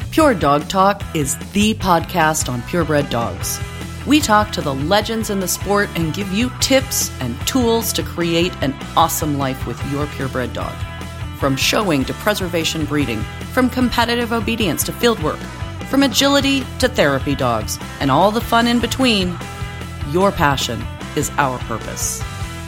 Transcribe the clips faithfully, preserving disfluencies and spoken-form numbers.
Pure Dog Talk is the podcast on purebred dogs. We talk to the legends in the sport and give you tips and tools to create an awesome life with your purebred dog. From showing to preservation breeding, from competitive obedience to fieldwork, from agility to therapy dogs, and all the fun in between, your passion is our purpose.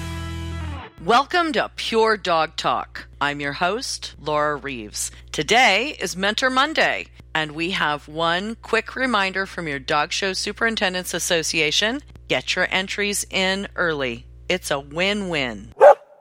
Welcome to Pure Dog Talk. I'm your host, Laura Reeves. Today is Mentor Monday, and we have one quick reminder from your Dog Show Superintendents Association. Get your entries in early. It's a win-win.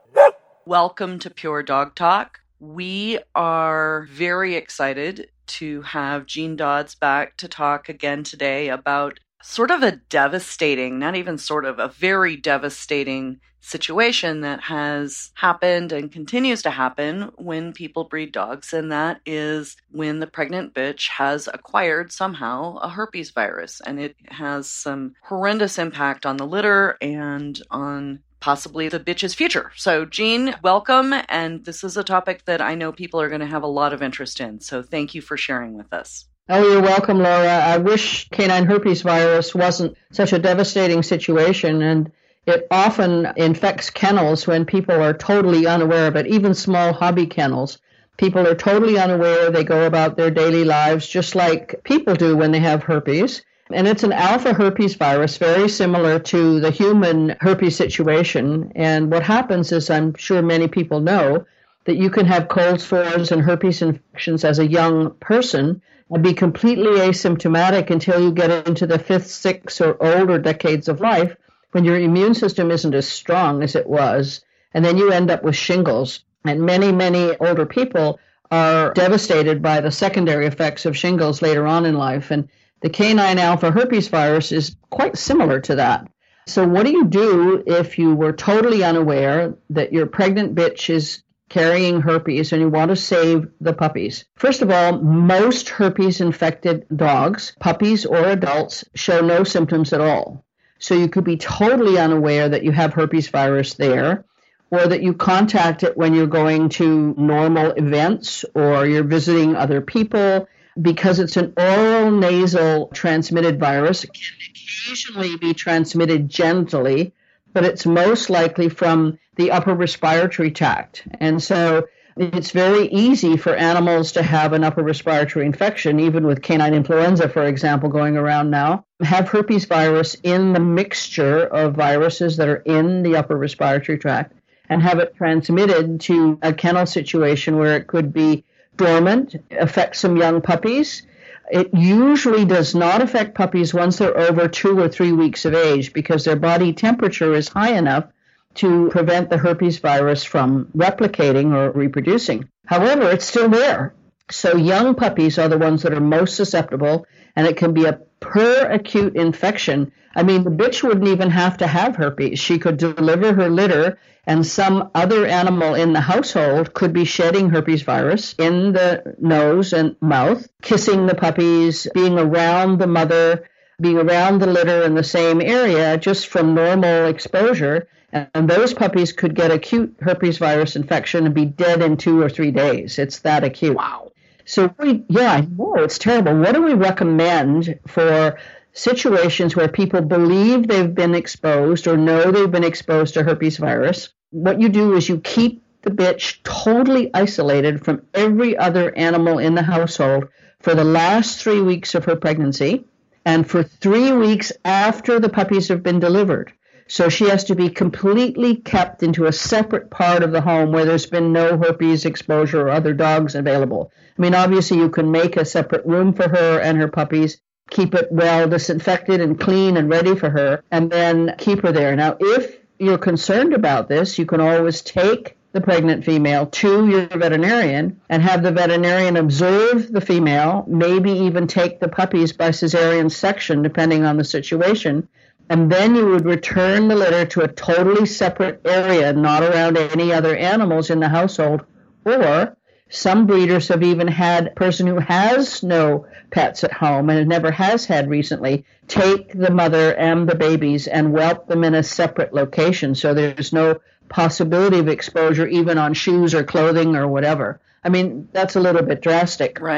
Welcome to Pure Dog Talk. We are very excited to have Jean Dodds back to talk again today about sort of a devastating, not even sort of, a very devastating situation that has happened and continues to happen when people breed dogs, and that is when the pregnant bitch has acquired somehow a herpes virus, and it has some horrendous impact on the litter and on possibly the bitch's future. So, Jean, welcome, and this is a topic that I know people are going to have a lot of interest in, so thank you for sharing with us. Oh, you're welcome, Laura. I wish canine herpes virus wasn't such a devastating situation, and it often infects kennels when people are totally unaware of it, even small hobby kennels. People are totally unaware. They go about their daily lives just like people do when they have herpes. And it's an alpha herpes virus, very similar to the human herpes situation. And what happens is, I'm sure many people know, that you can have cold sores and herpes infections as a young person and be completely asymptomatic until you get into the fifth, sixth, or older decades of life, when your immune system isn't as strong as it was, and then you end up with shingles. And many, many older people are devastated by the secondary effects of shingles later on in life. And the canine alpha herpes virus is quite similar to that. So what do you do if you were totally unaware that your pregnant bitch is carrying herpes and you want to save the puppies? First of all, most herpes-infected dogs, puppies or adults, show no symptoms at all. So you could be totally unaware that you have herpes virus there, or that you contact it when you're going to normal events or you're visiting other people. Because it's an oral nasal transmitted virus, it can occasionally be transmitted gently, but it's most likely from the upper respiratory tract. And so it's very easy for animals to have an upper respiratory infection, even with canine influenza, for example, going around now, have herpes virus in the mixture of viruses that are in the upper respiratory tract, and have it transmitted to a kennel situation where it could be dormant, affect some young puppies. It usually does not affect puppies once they're over two or three weeks of age, because their body temperature is high enough to prevent the herpes virus from replicating or reproducing. However, it's still there. So young puppies are the ones that are most susceptible, and it can be a per acute infection. I mean, the bitch wouldn't even have to have herpes. She could deliver her litter, and some other animal in the household could be shedding herpes virus in the nose and mouth, kissing the puppies, being around the mother, being around the litter in the same area just from normal exposure. And those puppies could get acute herpes virus infection and be dead in two or three days. It's that acute. Wow. So, we, yeah, I know, it's terrible. What do we recommend for situations where people believe they've been exposed or know they've been exposed to herpes virus? What you do is you keep the bitch totally isolated from every other animal in the household for the last three weeks of her pregnancy and for three weeks after the puppies have been delivered. So she has to be completely kept into a separate part of the home where there's been no herpes exposure or other dogs available. I mean, obviously you can make a separate room for her and her puppies, keep it well disinfected and clean and ready for her, and then keep her there. Now, if you're concerned about this, you can always take the pregnant female to your veterinarian and have the veterinarian observe the female, maybe even take the puppies by cesarean section, depending on the situation. And then you would return the litter to a totally separate area, not around any other animals in the household. Or some breeders have even had a person who has no pets at home and never has had recently take the mother and the babies and whelp them in a separate location, so there's no possibility of exposure even on shoes or clothing or whatever. I mean, that's a little bit drastic. Right.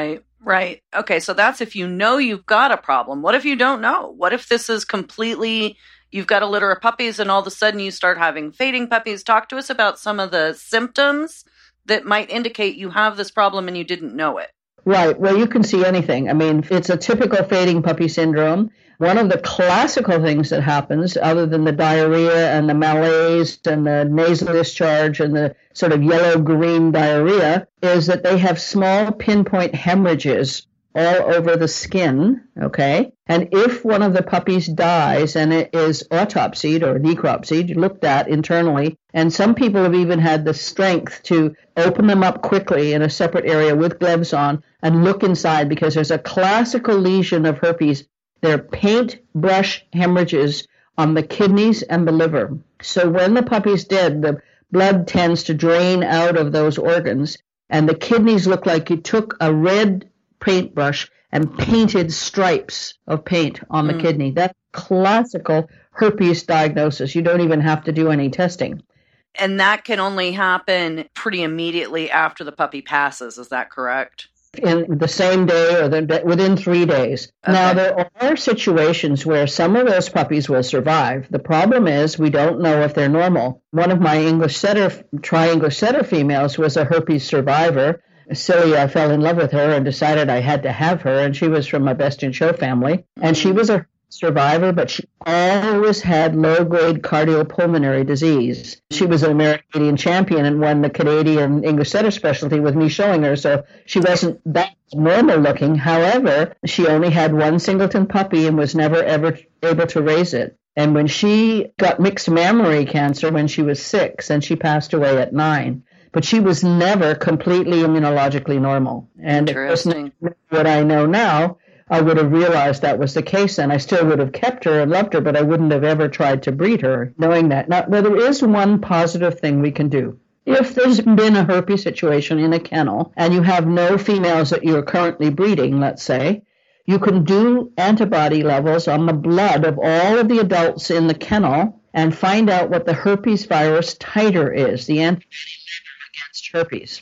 Right. Okay, so that's if you know you've got a problem. What if you don't know? What if this is completely, you've got a litter of puppies and all of a sudden you start having fading puppies? Talk to us about some of the symptoms that might indicate you have this problem and you didn't know it. Right. Well, you can see anything. I mean, it's a typical fading puppy syndrome. One of the classical things that happens, other than the diarrhea and the malaise and the nasal discharge and the sort of yellow-green diarrhea, is that they have small pinpoint hemorrhages all over the skin, okay? And if one of the puppies dies and it is autopsied or necropsied, looked at internally, and some people have even had the strength to open them up quickly in a separate area with gloves on and look inside, because there's a classical lesion of herpes. They're paintbrush hemorrhages on the kidneys and the liver. So when the puppy's dead, the blood tends to drain out of those organs, and the kidneys look like you took a red paintbrush and painted stripes of paint on the mm. kidney. That's classical herpes diagnosis. You don't even have to do any testing. And that can only happen pretty immediately after the puppy passes. Is that correct? In the same day or the, within three days. Okay. Now, there are situations where some of those puppies will survive. The problem is we don't know if they're normal. One of my English setter, tri-English setter females was a herpes survivor. Silly, I fell in love with her and decided I had to have her, and she was from my Best in Show family. Mm-hmm. And she was a survivor, but she always had low-grade cardiopulmonary disease. She was an American Canadian champion and won the Canadian English setter specialty with me showing her, so she wasn't that normal looking. However, she only had one singleton puppy and was never ever able to raise it. And when she got mixed mammary cancer when she was six, and she passed away at nine. But she was never completely immunologically normal. And if it wasn't what I know now, I would have realized that was the case, and I still would have kept her and loved her, but I wouldn't have ever tried to breed her, knowing that. Now, there is one positive thing we can do. If there's been a herpes situation in a kennel, and you have no females that you're currently breeding, let's say, you can do antibody levels on the blood of all of the adults in the kennel and find out what the herpes virus titer is, the antibody against herpes.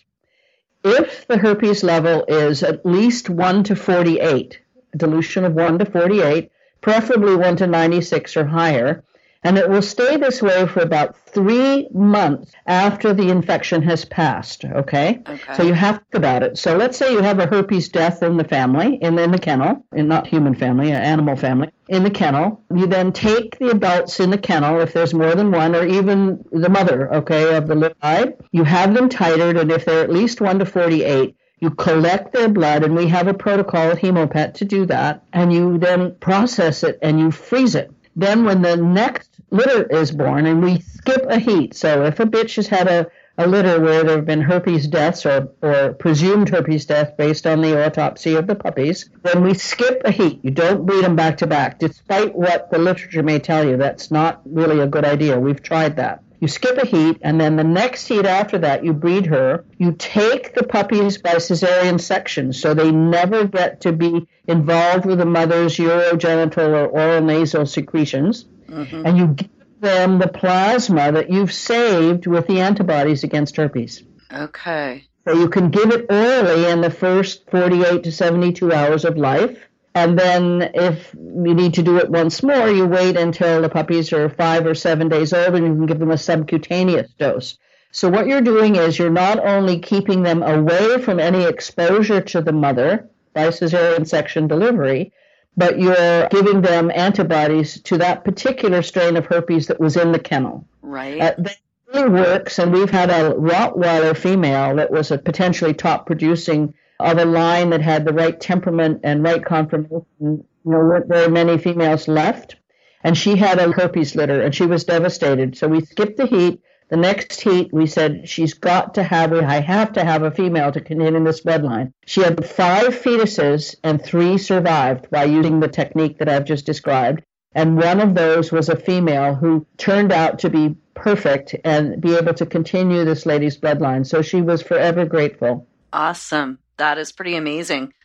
If the herpes level is at least one to forty-eight, a dilution of one to forty-eight, preferably one to ninety-six or higher, and it will stay this way for about three months after the infection has passed, okay? Okay. So you have to think about it. So let's say you have a herpes death in the family, in, in the kennel, in not human family, an animal family, in the kennel. You then take the adults in the kennel, if there's more than one, or even the mother, okay, of the little guy. You have them titered, and if they're at least one to forty-eight, you collect their blood, and we have a protocol at Hemopet to do that, and you then process it and you freeze it. Then when the next litter is born, and we skip a heat, so if a bitch has had a, a litter where there have been herpes deaths or, or presumed herpes death based on the autopsy of the puppies, then we skip a heat. You don't breed them back to back, despite what the literature may tell you. That's not really a good idea. We've tried that. You skip a heat, and then the next heat after that, you breed her. You take the puppies by cesarean section, so they never get to be involved with the mother's urogenital or oral nasal secretions, mm-hmm. and you give them the plasma that you've saved with the antibodies against herpes. Okay. So you can give it orally in the first forty-eight to seventy-two hours of life. And then if you need to do it once more, you wait until the puppies are five or seven days old, and you can give them a subcutaneous dose. So what you're doing is you're not only keeping them away from any exposure to the mother by cesarean section delivery, but you're giving them antibodies to that particular strain of herpes that was in the kennel. Right. Uh, that really works, and we've had a Rottweiler female that was a potentially top-producing of a line that had the right temperament and right conformation. You know, weren't very many females left, and she had a herpes litter, and she was devastated. So we skipped the heat. The next heat, we said, she's got to have, I have to have a female to continue this bloodline. She had five fetuses, and three survived by using the technique that I've just described. And one of those was a female who turned out to be perfect and be able to continue this lady's bloodline. So she was forever grateful. Awesome. That is pretty amazing.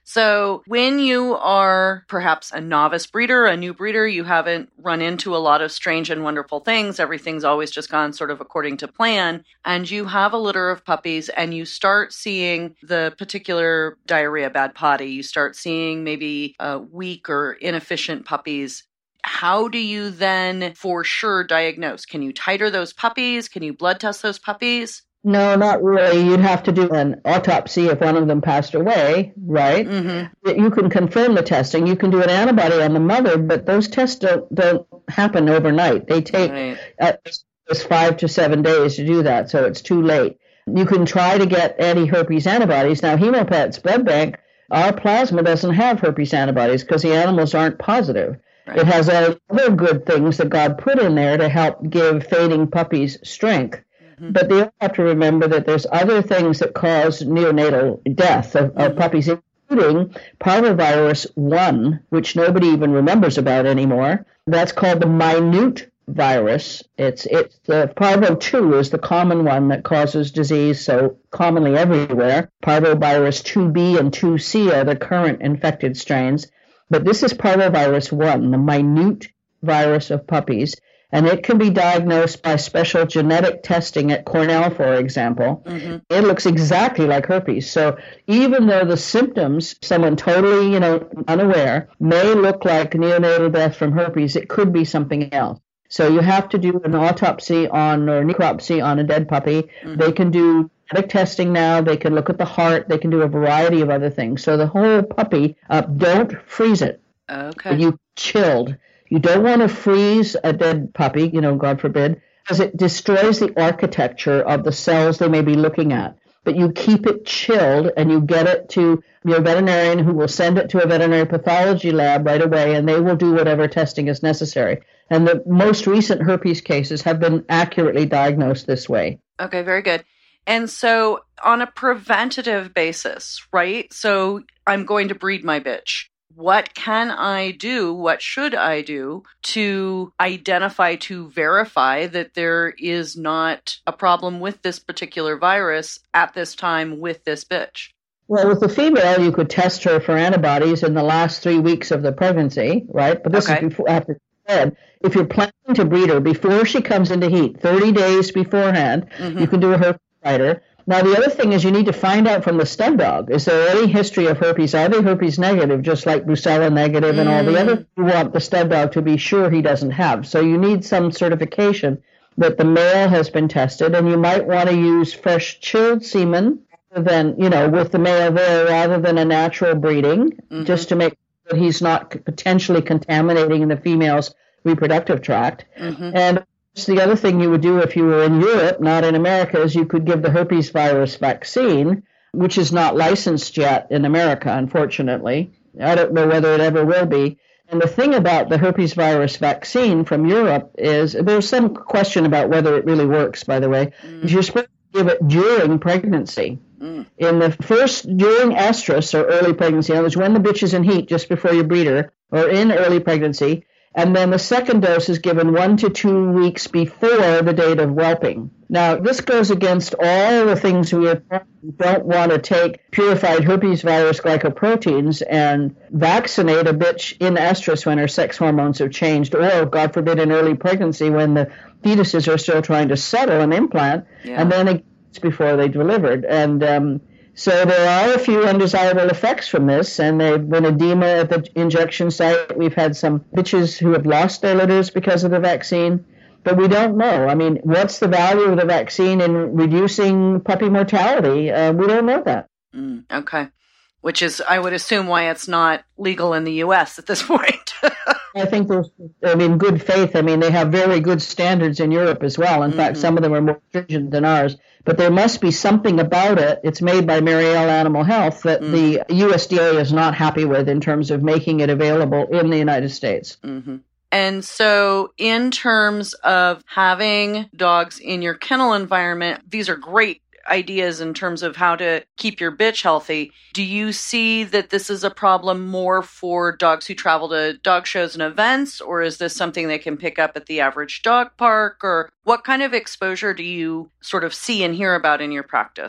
So when you are perhaps a novice breeder, a new breeder, you haven't run into a lot of strange and wonderful things. Everything's always just gone sort of according to plan. And you have a litter of puppies and you start seeing the particular diarrhea, bad potty. You start seeing maybe uh, weak or inefficient puppies. How do you then for sure diagnose? Can you titer those puppies? Can you blood test those puppies? No, not really. You'd have to do an autopsy if one of them passed away, right? Mm-hmm. You can confirm the testing. You can do an antibody on the mother, but those tests don't, don't happen overnight. They take right. at least five to seven days to do that, so it's too late. You can try to get anti-herpes antibodies. Now, Hemopet's blood bank, our plasma doesn't have herpes antibodies because the animals aren't positive. Right. It has all other good things that God put in there to help give fading puppies strength. Mm-hmm. But they have to remember that there's other things that cause neonatal death of, mm-hmm. of puppies, including parvovirus one, which nobody even remembers about anymore. That's called the minute virus. It's it's the parvo two is the common one that causes disease so commonly everywhere. Parvovirus two B and two C are the current infected strains. But this is parvovirus one, the minute virus of puppies. And it can be diagnosed by special genetic testing at Cornell, for example. Mm-hmm. It looks exactly like herpes. So even though the symptoms, someone totally, you know, unaware, may look like neonatal death from herpes, it could be something else. So you have to do an autopsy on or necropsy on a dead puppy. Mm-hmm. They can do genetic testing now. They can look at the heart. They can do a variety of other things. So the whole puppy, uh, don't freeze it. Okay. You chilled. You don't want to freeze a dead puppy, you know, God forbid, because it destroys the architecture of the cells they may be looking at. But you keep it chilled and you get it to your veterinarian who will send it to a veterinary pathology lab right away, and they will do whatever testing is necessary. And the most recent herpes cases have been accurately diagnosed this way. Okay, very good. And so on a preventative basis, right? So I'm going to breed my bitch. What can I do? What should I do to identify, to verify that there is not a problem with this particular virus at this time with this bitch? Well, with the female, you could test her for antibodies in the last three weeks of the pregnancy, right? But this okay. is before, after said. If you're planning to breed her before she comes into heat, thirty days beforehand, mm-hmm. you can do a herpes titer. Now, the other thing is you need to find out from the stud dog, is there any history of herpes? Are they herpes negative, just like Brucella negative mm. and all the other? You want the stud dog to be sure he doesn't have. So you need some certification that the male has been tested, and you might want to use fresh chilled semen than, you know, with the male there rather than a natural breeding, mm-hmm. just to make sure that he's not potentially contaminating the female's reproductive tract. Mm-hmm. And the other thing you would do if you were in Europe, not in America, is you could give the herpes virus vaccine, which is not licensed yet in America, unfortunately. I don't know whether it ever will be. And the thing about the herpes virus vaccine from Europe is there's some question about whether it really works, by the way. Mm. You're supposed to give it during pregnancy. Mm. In the first, during estrus or early pregnancy, in other words, when the bitch is in heat just before you breed her, or in early pregnancy. And then the second dose is given one to two weeks before the date of whelping. Now, this goes against all the things we don't want to take purified herpes virus glycoproteins and vaccinate a bitch in estrus when her sex hormones have changed, or, God forbid, in early pregnancy when the fetuses are still trying to settle an implant, yeah. and then it's before they delivered. And um, so there are a few undesirable effects from this, and there have been edema at the injection site. We've had some bitches who have lost their litters because of the vaccine, but we don't know. I mean, what's the value of the vaccine in reducing puppy mortality? Uh, we don't know that. Mm, okay. Which is, I would assume, why it's not legal in the U S at this point. I think there's, I mean, good faith. I mean, they have very good standards in Europe as well. In mm-hmm. fact, some of them are more stringent than ours. But there must be something about it. It's made by Mariel Animal Health that mm. the U S D A is not happy with in terms of making it available in the United States. Mm-hmm. And so in terms of having dogs in your kennel environment, these are great ideas in terms of how to keep your bitch healthy. Do you see that this is a problem more for dogs who travel to dog shows and events, or is this something they can pick up at the average dog park? Or what kind of exposure do you sort of see and hear about in your practice?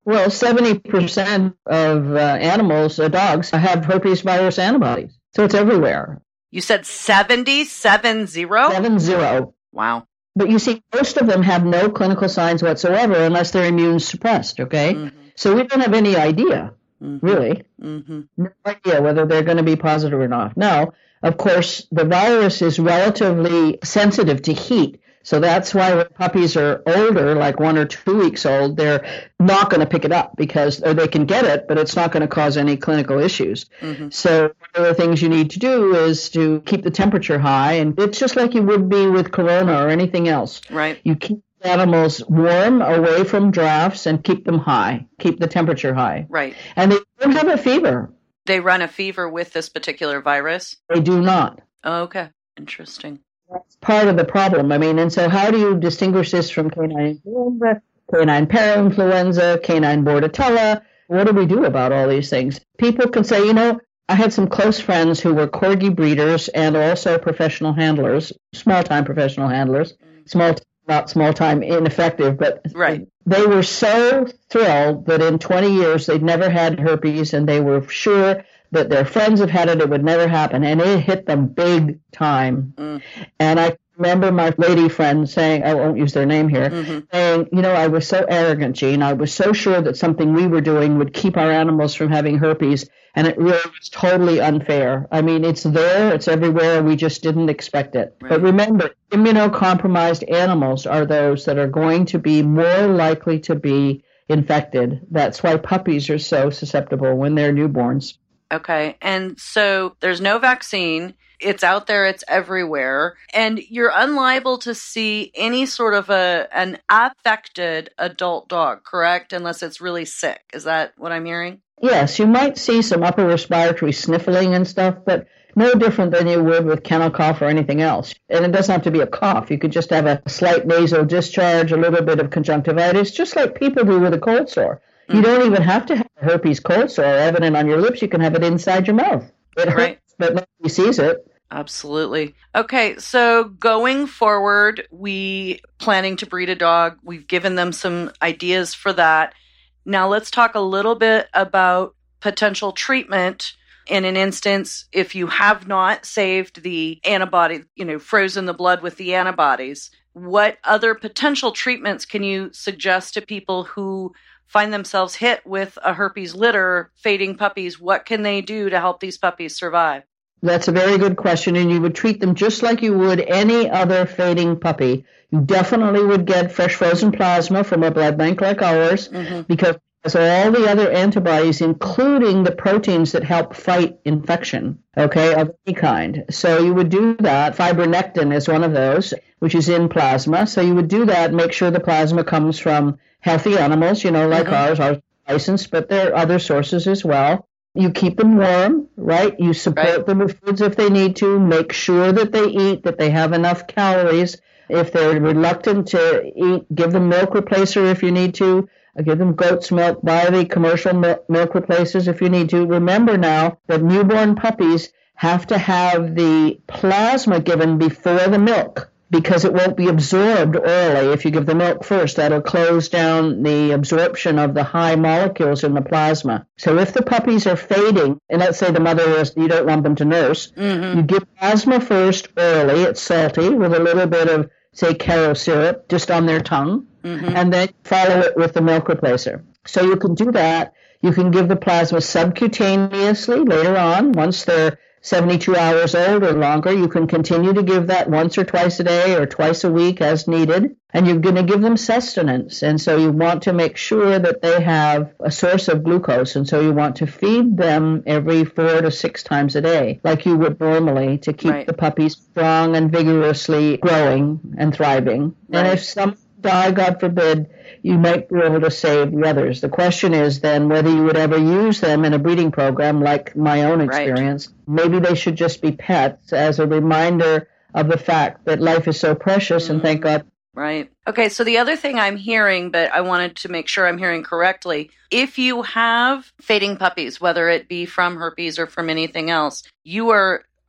Well, seventy percent of uh, animals, uh, dogs, have herpes virus antibodies. So it's everywhere. You said seventy, seven zero? Seven zero. Wow. But you see, most of them have no clinical signs whatsoever unless they're immune suppressed, okay? Mm-hmm. So we don't have any idea, mm-hmm. really. Mm-hmm. No idea whether they're going to be positive or not. Now, of course, the virus is relatively sensitive to heat. So that's why when puppies are older, like one or two weeks old, they're not going to pick it up because, or they can get it, but it's not going to cause any clinical issues. Mm-hmm. So one of the things you need to do is to keep the temperature high. And it's just like you would be with corona or anything else. Right. You keep animals warm, away from drafts, and keep them high. Keep the temperature high. Right. And they don't have a fever. They run a fever with this particular virus? They do not. Oh, okay. Interesting. That's part of the problem. I mean, and so how do you distinguish this from canine influenza, canine parainfluenza, canine bordetella? What do we do about all these things? People can say, you know, I had some close friends who were corgi breeders and also professional handlers, small-time professional handlers, small, not small-time ineffective, but right. They were so thrilled that in twenty years they'd never had herpes, and they were sure that their friends have had it, it would never happen, and it hit them big time. Mm. And I remember my lady friend saying, I won't use their name here, mm-hmm. saying, you know, I was so arrogant, Jean. I was so sure that something we were doing would keep our animals from having herpes, and it really was totally unfair. I mean, it's there, it's everywhere, we just didn't expect it. Right. But remember, immunocompromised animals are those that are going to be more likely to be infected. That's why puppies are so susceptible when they're newborns. Okay. And so there's no vaccine. It's out there. It's everywhere. And you're unliable to see any sort of a an affected adult dog, correct? Unless it's really sick. Is that what I'm hearing? Yes. You might see some upper respiratory sniffling and stuff, but no different than you would with kennel cough or anything else. And it doesn't have to be a cough. You could just have a slight nasal discharge, a little bit of conjunctivitis, just like people do with a cold sore. You don't even have to have a herpes cold sore evident on your lips. You can have it inside your mouth. It hurts, right. But nobody sees it. Absolutely. Okay, so going forward, we planning to breed a dog. We've given them some ideas for that. Now let's talk a little bit about potential treatment. In an instance, if you have not saved the antibody, you know, frozen the blood with the antibodies, what other potential treatments can you suggest to people who find themselves hit with a herpes litter, fading puppies? What can they do to help these puppies survive? That's a very good question, and you would treat them just like you would any other fading puppy. You definitely would get fresh frozen plasma from a blood bank like ours, mm-hmm. because it has all the other antibodies, including the proteins that help fight infection, okay, of any kind. So you would do that. Fibronectin is one of those, which is in plasma. So you would do that, make sure the plasma comes from healthy animals, you know, like mm-hmm. ours, ours licensed, but there are other sources as well. You keep them warm, right? You support right. them with foods if they need to. Make sure that they eat, that they have enough calories. If they're reluctant to eat, give them milk replacer if you need to. Give them goat's milk. Buy the commercial milk, milk replacers if you need to. Remember now that newborn puppies have to have the plasma given before the milk, because it won't be absorbed orally if you give the milk first. That'll close down the absorption of the high molecules in the plasma. So if the puppies are fading, and let's say the mother is, you don't want them to nurse, mm-hmm. you give plasma first orally. It's salty with a little bit of, say, Caro syrup just on their tongue, mm-hmm. and then follow it with the milk replacer. So you can do that. You can give the plasma subcutaneously later on once they're seventy-two hours old or longer. You can continue to give that once or twice a day or twice a week as needed. And you're going to give them sustenance. And so you want to make sure that they have a source of glucose. And so you want to feed them every four to six times a day, like you would normally, to keep right. the puppies strong and vigorously growing and thriving. Right. And if some die, God forbid, you might be able to save the others. The question is then whether you would ever use them in a breeding program like my own experience. Right. Maybe they should just be pets as a reminder of the fact that life is so precious, mm-hmm. and thank God. Right. Okay, so the other thing I'm hearing, but I wanted to make sure I'm hearing correctly, if you have fading puppies, whether it be from herpes or from anything else, you are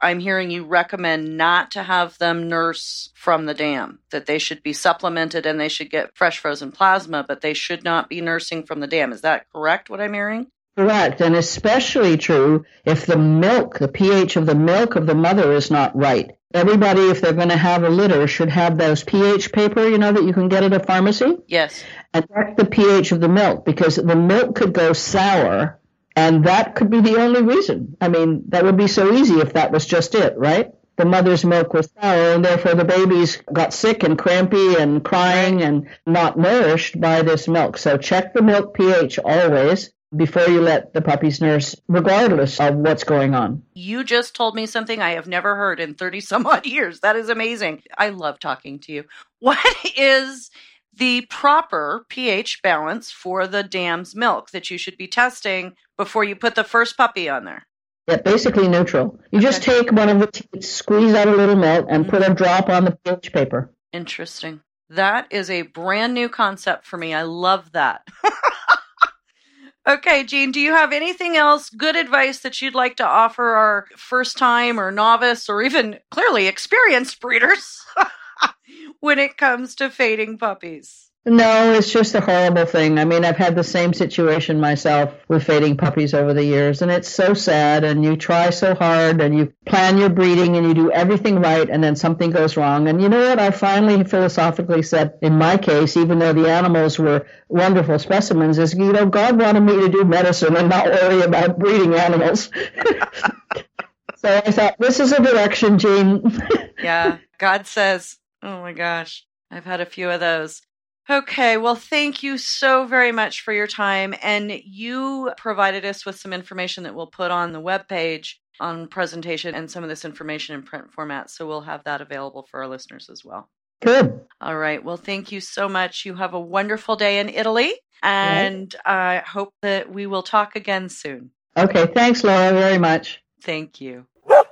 I'm hearing you recommend not to have them nurse from the dam, that they should be supplemented and they should get fresh frozen plasma, but they should not be nursing from the dam. Is that correct, what I'm hearing? Correct, and especially true if the milk, the pH of the milk of the mother is not right. Everybody, if they're going to have a litter, should have those pH paper, you know, that you can get at a pharmacy. Yes. And check the pH of the milk, because the milk could go sour, and that could be the only reason. I mean, that would be so easy if that was just it, right? The mother's milk was sour, and therefore the babies got sick and crampy and crying and not nourished by this milk. So check the milk pH always before you let the puppies nurse, regardless of what's going on. You just told me something I have never heard in thirty some odd years. That is amazing. I love talking to you. What is the proper pH balance for the dam's milk that you should be testing before you put the first puppy on there? Yeah, basically neutral. You Okay. just take one of the teats, squeeze out a little milk, and put a drop on the pH paper. Interesting. That is a brand new concept for me. I love that. Okay, Jean, do you have anything else, good advice that you'd like to offer our first time or novice or even clearly experienced breeders when it comes to fading puppies? No, it's just a horrible thing. I mean, I've had the same situation myself with fading puppies over the years, and it's so sad, and you try so hard, and you plan your breeding, and you do everything right, and then something goes wrong. And you know what? I finally philosophically said, in my case, even though the animals were wonderful specimens, is, you know, God wanted me to do medicine and not worry about breeding animals. So I thought, this is a direction, Jean. Yeah, God says, oh my gosh, I've had a few of those. Okay, well, thank you so very much for your time. And you provided us with some information that we'll put on the webpage on presentation and some of this information in print format. So we'll have that available for our listeners as well. Good. All right. Well, thank you so much. You have a wonderful day in Italy. And I hope that we will talk again soon. Okay, thanks, Laura, very much. Thank you.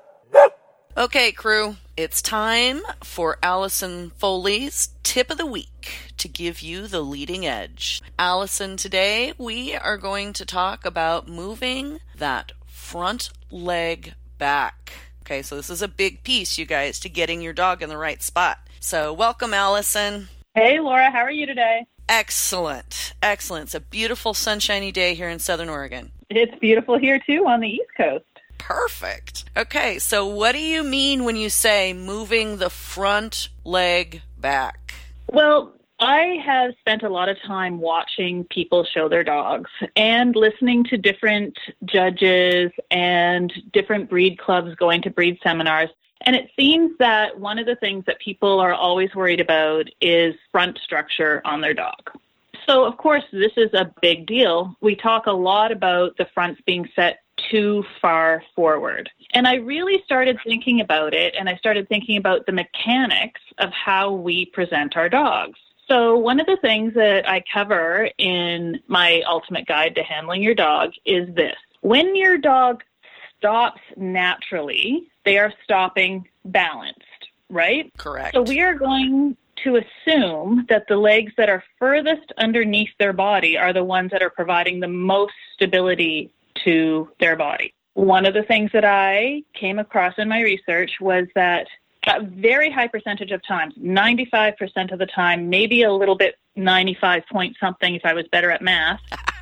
Okay, crew, it's time for Allison Foley's Tip of the Week to give you the leading edge. Allison, today we are going to talk about moving that front leg back. Okay, so this is a big piece, you guys, to getting your dog in the right spot. So welcome, Allison. Hey, Laura, how are you today? Excellent. Excellent. It's a beautiful sunshiny day here in Southern Oregon. It's beautiful here, too, on the East Coast. Perfect. Okay, so what do you mean when you say moving the front leg back? Well, I have spent a lot of time watching people show their dogs and listening to different judges and different breed clubs going to breed seminars. And it seems that one of the things that people are always worried about is front structure on their dog. So, of course, this is a big deal. We talk a lot about the fronts being set too far forward. And I really started thinking about it, and I started thinking about the mechanics of how we present our dogs. So one of the things that I cover in my Ultimate Guide to Handling Your Dog is this. When your dog stops naturally, they are stopping balanced, right? Correct. So we are going to assume that the legs that are furthest underneath their body are the ones that are providing the most stability to their body. One of the things that I came across in my research was that a very high percentage of times, ninety-five percent of the time, maybe a little bit ninety-five point something if I was better at math,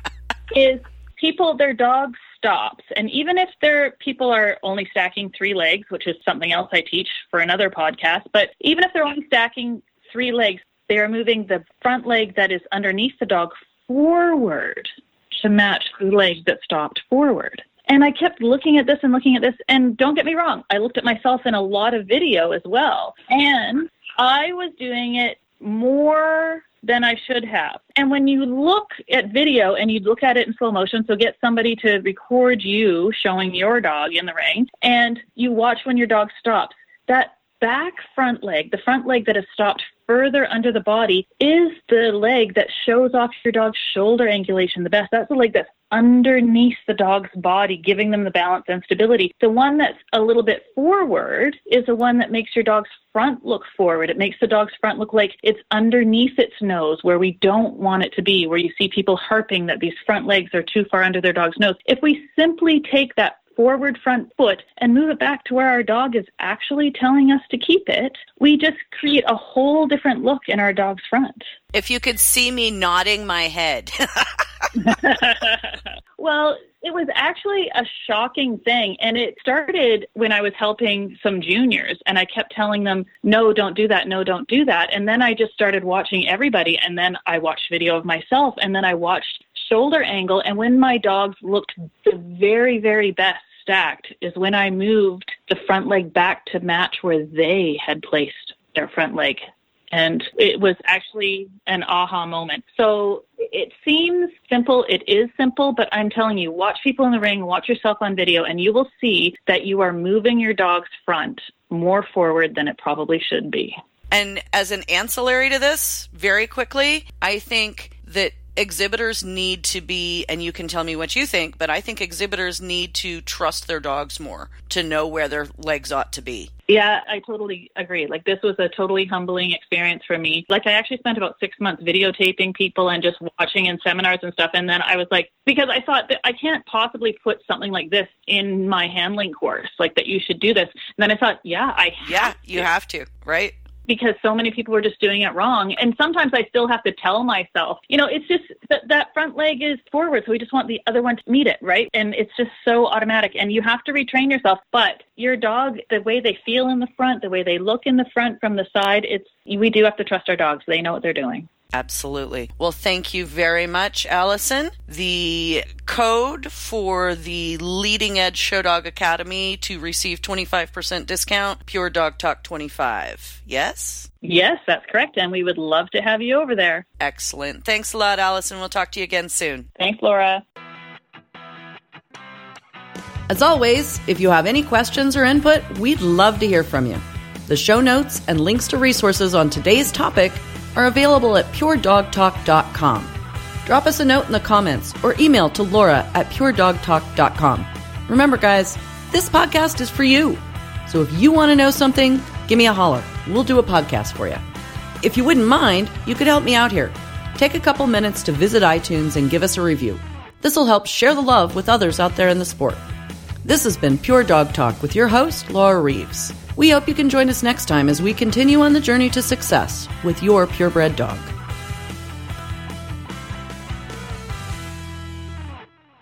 is people, their dog stops. And even if their people are only stacking three legs, which is something else I teach for another podcast, but even if they're only stacking three legs, they are moving the front leg that is underneath the dog forward to match the leg that stopped forward. And I kept looking at this and looking at this, and don't get me wrong, I looked at myself in a lot of video as well, and I was doing it more than I should have. And when you look at video and you look at it in slow motion, so get somebody to record you showing your dog in the ring, and you watch when your dog stops, that back front leg, the front leg that has stopped further under the body, is the leg that shows off your dog's shoulder angulation the best. That's the leg that's underneath the dog's body, giving them the balance and stability. The one that's a little bit forward is the one that makes your dog's front look forward. It makes the dog's front look like it's underneath its nose, where we don't want it to be, where you see people harping that these front legs are too far under their dog's nose. If we simply take that forward front foot and move it back to where our dog is actually telling us to keep it, we just create a whole different look in our dog's front. If you could see me nodding my head. Well, it was actually a shocking thing. And it started when I was helping some juniors and I kept telling them, no, don't do that. No, don't do that. And then I just started watching everybody. And then I watched video of myself and then I watched shoulder angle. And when my dogs looked the very, very best stacked is when I moved the front leg back to match where they had placed their front leg. And it was actually an aha moment. So it seems simple. It is simple, but I'm telling you, watch people in the ring, watch yourself on video, and you will see that you are moving your dog's front more forward than it probably should be. And as an ancillary to this, very quickly, I think that exhibitors need to be, and you can tell me what you think, but I think exhibitors need to trust their dogs more to know where their legs ought to be. Yeah, I totally agree. Like, this was a totally humbling experience for me. Like, I actually spent about six months videotaping people and just watching in seminars and stuff. And then I was like, because I thought that I can't possibly put something like this in my handling course, like that you should do this. And then I thought, yeah, I have Yeah, to. you have to, right? Because so many people were just doing it wrong. And sometimes I still have to tell myself, you know, it's just that that front leg is forward. So we just want the other one to meet it, right? And it's just so automatic. And you have to retrain yourself. But your dog, the way they feel in the front, the way they look in the front from the side, it's we do have to trust our dogs. They know what they're doing. Absolutely. Well, thank you very much, Allison. The code for the Leading Edge Show Dog Academy to receive twenty-five percent discount, Pure Dog Talk twenty-five. Yes? Yes, that's correct. And we would love to have you over there. Excellent. Thanks a lot, Allison. We'll talk to you again soon. Thanks, Laura. As always, if you have any questions or input, we'd love to hear from you. The show notes and links to resources on today's topic are available at pure dog talk dot com. Drop us a note in the comments or email to Laura at pure dog talk dot com. Remember, guys, this podcast is for you. So if you want to know something, give me a holler. We'll do a podcast for you. If you wouldn't mind, you could help me out here. Take a couple minutes to visit iTunes and give us a review. This will help share the love with others out there in the sport. This has been Pure Dog Talk with your host, Laura Reeves. We hope you can join us next time as we continue on the journey to success with your purebred dog.